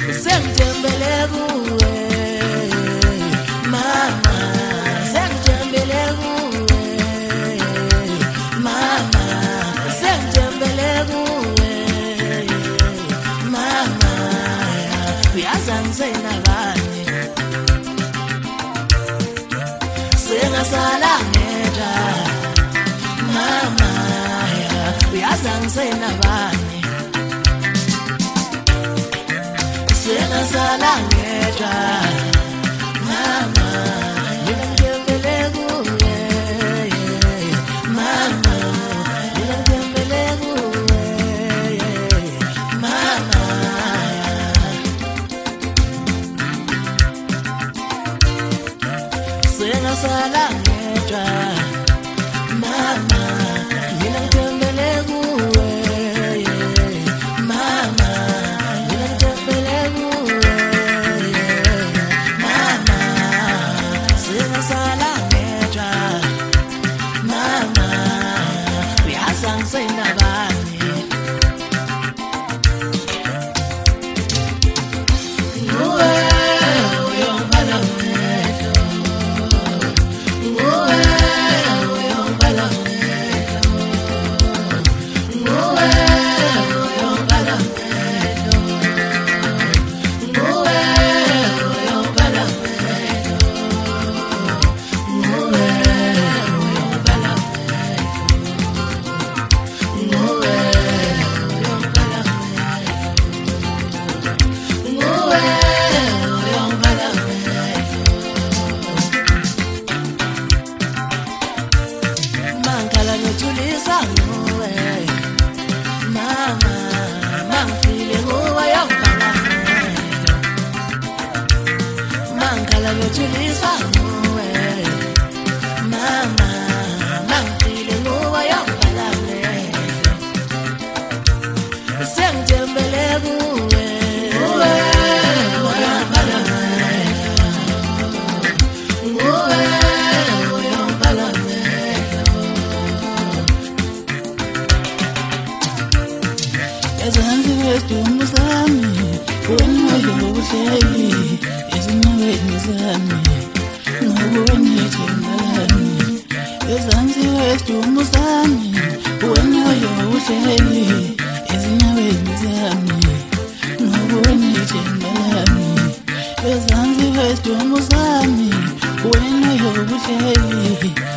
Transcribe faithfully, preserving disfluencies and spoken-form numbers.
sengijembele kuwe mama, sengijembele kuwe mama, sengijembele kuwe mama, uyazi angisenabani sengasala ngedwa mama, uyazi angisenabani sengasala ngedwa mama, mina ngijembele kuwe mama, mina ngijembele kuwe mama, sengasala ngedwa mama, mina ngijembele kuwe mama, mina ngijembele kuwe mama, sengasala ngedwa mama, uyazi angisenabani nguwe uyongibala amehlo, nguwe uyongibala amehlo, nguwe uyongibala amehlo, nguwe uyongibala amehlo, nguwe uyongibala amehlo, nguwe uyongibala amehlo, nguwe uyongibala amehlo. Mangala nothulisa nguwe mama, mangifile nguwe uyongibala amehlo, mangala nothulisa nguwe mama, mangifile nguwe uyongibala amehlo, sengijembele kuwe nguwe uyongibala amehlo, nguwe uyongibala amehlo, ezansi kwesidumbu sami unoyo uhleli ezinyaweni zami ngokwenithembalani, ezansi kwesidumbu sami unoyo uhleli ezinyaweni zami ngokwenithembalani, ezansi kwesidumbu sami unoyo uhleli